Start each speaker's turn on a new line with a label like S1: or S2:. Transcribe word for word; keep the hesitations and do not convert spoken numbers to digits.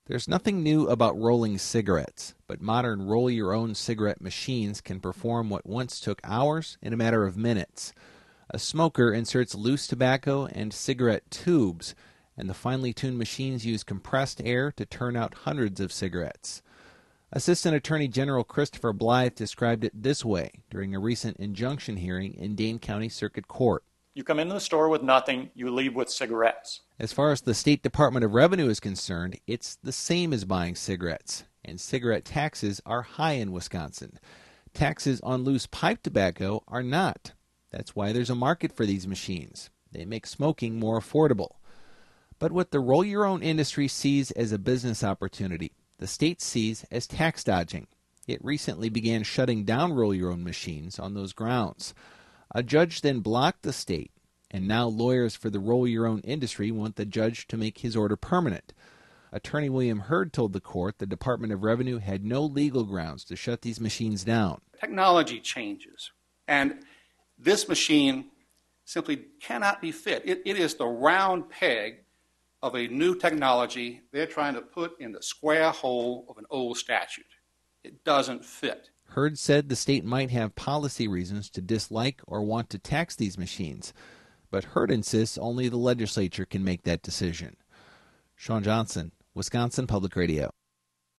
S1: There's nothing new about rolling cigarettes, but modern roll-your-own cigarette machines can perform what once took hours in a matter of minutes. A smoker inserts loose tobacco and cigarette tubes, and the finely tuned machines use compressed air to turn out hundreds of cigarettes. Assistant Attorney General Christopher Blythe described it this way during a recent injunction hearing in Dane County Circuit Court.
S2: You come into the store with nothing, you leave with cigarettes.
S1: As far as the State Department of Revenue is concerned, it's the same as buying cigarettes, and cigarette taxes are high in Wisconsin. Taxes on loose pipe tobacco are not. That's why there's a market for these machines. They make smoking more affordable. But what the roll-your-own industry sees as a business opportunity, the state sees as tax dodging. It recently began shutting down roll-your-own machines on those grounds. A judge then blocked the state, and now lawyers for the roll-your-own industry want the judge to make his order permanent. Attorney William Hurd told the court the Department of Revenue had no legal grounds to shut these machines down.
S3: Technology changes, and this machine simply cannot be fit. It, it is the round peg of a new technology they're trying to put in the square hole of an old statute. It doesn't fit.
S1: Hurd said the state might have policy reasons to dislike or want to tax these machines, but Hurd insists only the legislature can make that decision. Sean Johnson, Wisconsin Public Radio.